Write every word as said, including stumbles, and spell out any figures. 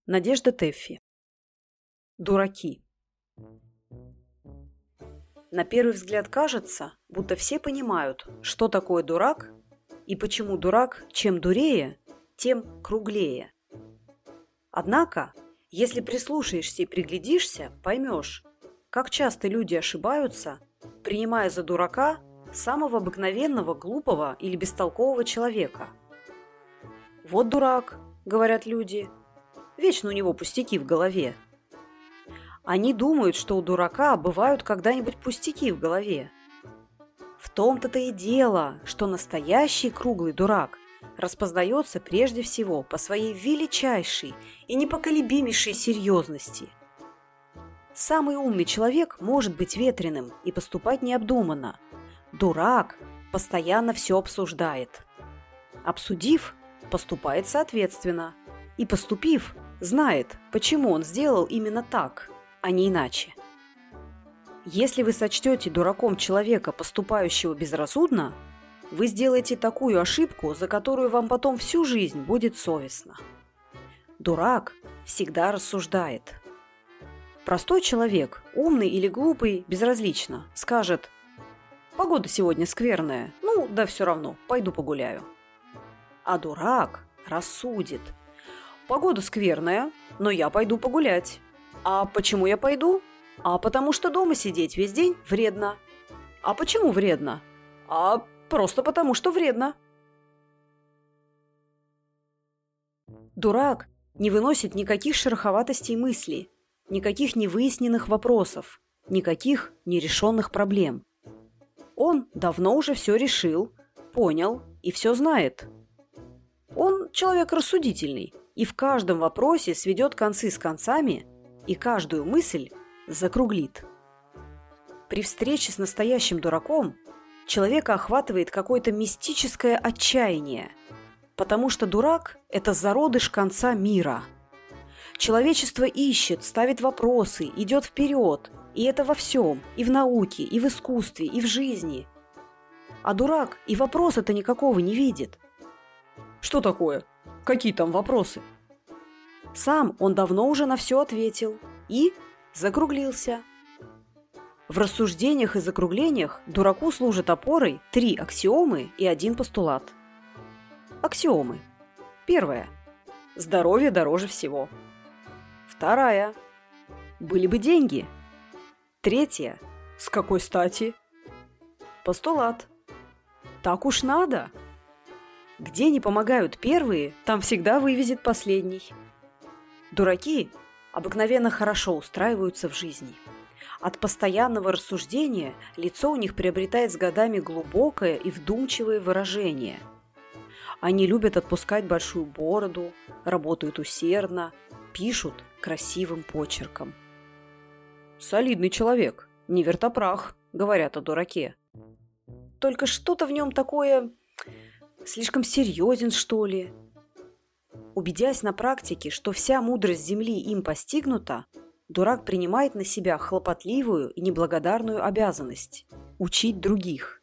Надежда Тэффи. Дураки. На первый взгляд кажется, будто все понимают, что такое дурак и почему дурак чем дурее, тем круглее. Однако, если прислушаешься и приглядишься, поймешь, как часто люди ошибаются, принимая за дурака самого обыкновенного, глупого или бестолкового человека. «Вот дурак», — говорят люди, — вечно у него пустяки в голове. Они думают, что у дурака бывают когда-нибудь пустяки в голове. В том-то-то и дело, что настоящий круглый дурак распознается прежде всего по своей величайшей и непоколебимейшей серьезности. Самый умный человек может быть ветреным и поступать необдуманно. Дурак постоянно все обсуждает. Обсудив, поступает соответственно. И поступив, знает, почему он сделал именно так, а не иначе. Если вы сочтете дураком человека, поступающего безрассудно, вы сделаете такую ошибку, за которую вам потом всю жизнь будет совестно. Дурак всегда рассуждает. Простой человек, умный или глупый, безразлично, скажет: «Погода сегодня скверная, ну да все равно, пойду погуляю». А дурак рассудит: «Погода скверная, но я пойду погулять». А почему я пойду? А потому что дома сидеть весь день вредно. А почему вредно? А просто потому что вредно. Дурак не выносит никаких шероховатостей мыслей, никаких невыясненных вопросов, никаких нерешенных проблем. Он давно уже все решил, понял и все знает. Он человек рассудительный и в каждом вопросе сведет концы с концами и каждую мысль закруглит. При встрече с настоящим дураком человека охватывает какое-то мистическое отчаяние, потому что дурак – это зародыш конца мира. Человечество ищет, ставит вопросы, идет вперед, и это во всем, и в науке, и в искусстве, и в жизни. А дурак и вопроса-то никакого не видит. Что такое? Какие там вопросы? Сам он давно уже на все ответил и закруглился. В рассуждениях и закруглениях дураку служат опорой три аксиомы и один постулат. Аксиомы. Первая. Здоровье дороже всего. Вторая. Были бы деньги. Третья. С какой стати? Постулат. Так уж надо. Где не помогают первые, там всегда вывезет последний. Дураки обыкновенно хорошо устраиваются в жизни. От постоянного рассуждения лицо у них приобретает с годами глубокое и вдумчивое выражение. Они любят отпускать большую бороду, работают усердно, пишут красивым почерком. «Солидный человек, не вертопрах», — говорят о дураке. Только что-то в нем такое... слишком серьезен, что ли. Убедясь на практике, что вся мудрость Земли им постигнута, дурак принимает на себя хлопотливую и неблагодарную обязанность – учить других.